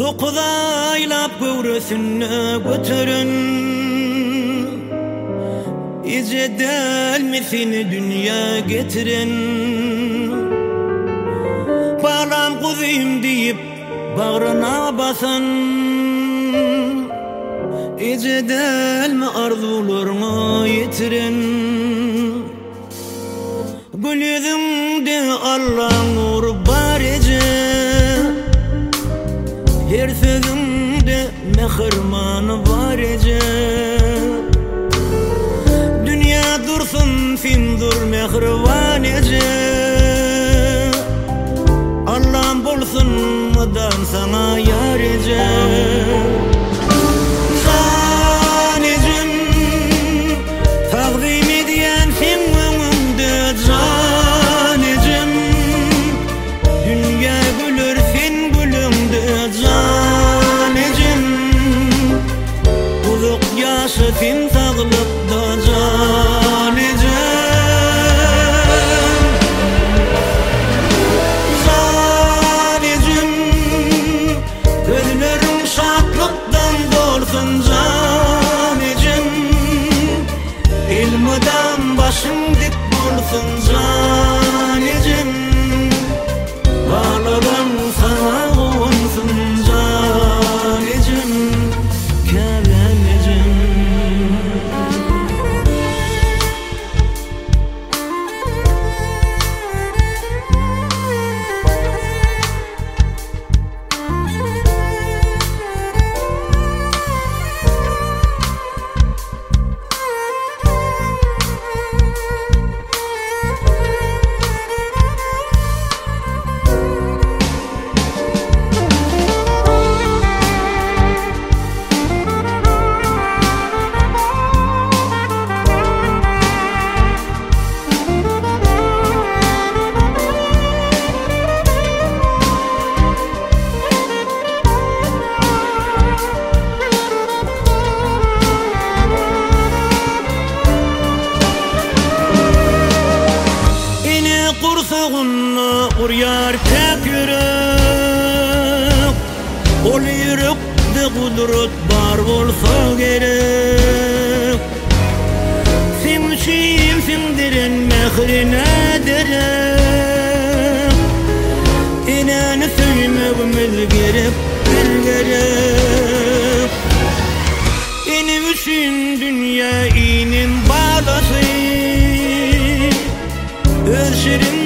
Dokuz aylap göwresine götürün, İzedel misini dünya getirin. Bağlam kuzuyum deyip bağrına basın, İzedel mi arzularına yetirin. Gül yüzünde Allah'ın nuru var ece, her sözünde mehrimanı var ece. Dünya dursun sindur mehrivan ece, Allah'ım bolsun mıdan sana yar ece. Zanecim takdim ediyen sen önümde, zanecim dünya gülür sen gülümde, zanecim uzak yaşı sen sağlıkta, zanecim zanecim gözlerim şadlıktan dolsun, zanecim ilmiden başım dik bolsun, zanecim bağladan sana koyunsun, zanecim kevenecim. Kursağınna uryar tek yürek, ol yürekde kudret bar bolsa gerek. Sen üçün sindirin mehrine derek, inanı söymegimiz gerek, bir gerek. Eni üçün dünya inin bağlası, öz şirin